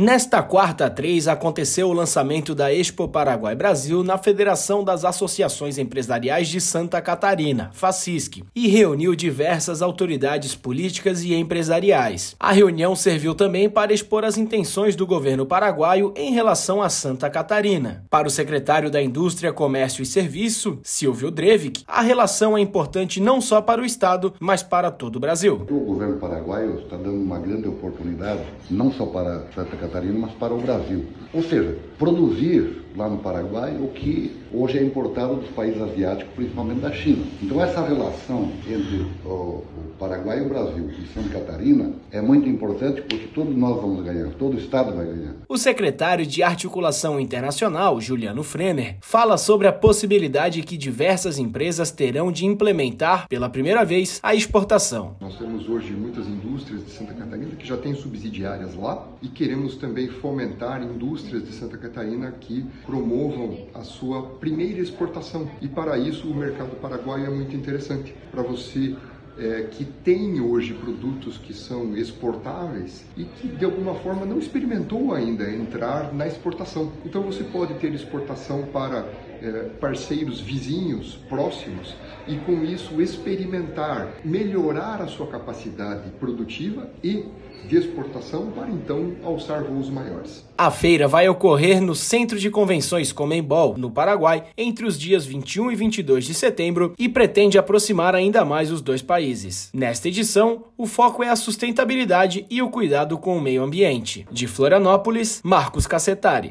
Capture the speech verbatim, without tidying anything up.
Nesta quarta três aconteceu o lançamento da Expo Paraguai Brasil na Federação das Associações Empresariais de Santa Catarina, FACISC, e reuniu diversas autoridades políticas e empresariais. A reunião serviu também para expor as intenções do governo paraguaio em relação a Santa Catarina. Para o secretário da Indústria, Comércio e Serviço, Silvio Drevik, a relação é importante não só para o Estado, mas para todo o Brasil. O governo paraguaio está dando uma grande oportunidade, não só para Santa Catarina, mas para o Brasil. Ou seja, produzir lá no Paraguai o que hoje é importado dos países asiáticos, principalmente da China. Então essa relação entre o, o Paraguai e o Brasil e Santa Catarina é muito importante porque todos nós vamos ganhar, todo o Estado vai ganhar. O secretário de Articulação Internacional, Juliano Frener, fala sobre a possibilidade que diversas empresas terão de implementar pela primeira vez a exportação. Nós temos hoje muitas indústrias de Santa Catarina que já têm subsidiárias lá e queremos também fomentar indústrias de Santa Catarina que promovam a sua primeira exportação. E para isso o mercado paraguaio é muito interessante. Para você é, que tem hoje produtos que são exportáveis e que de alguma forma não experimentou ainda entrar na exportação. Então você pode ter exportação para é, parceiros vizinhos, próximos, e com isso experimentar, melhorar a sua capacidade produtiva e de exportação para então alçar voos maiores. A feira vai ocorrer no Centro de Convenções Conmebol, no Paraguai, entre os dias vinte e um e vinte e dois de setembro e pretende aproximar ainda mais os dois países. Nesta edição, o foco é a sustentabilidade e o cuidado com o meio ambiente. De Florianópolis, Marcos Cassetari.